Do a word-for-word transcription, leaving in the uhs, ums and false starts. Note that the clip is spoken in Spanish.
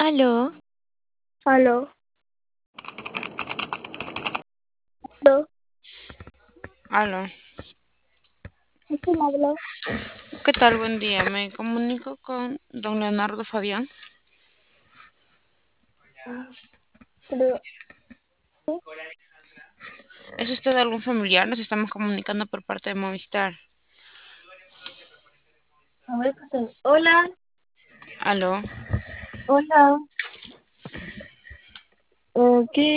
Aló, Aló, aló, aló. ¿con quién hablo? ¿Qué tal? Buen día. Me comunico con don Leonardo Fabián. Mm, Pero, ¿sí? ¿Es usted algún familiar? Nos estamos comunicando por parte de Movistar. A ver, pues, hola, Aló. hola, eh, ¿qué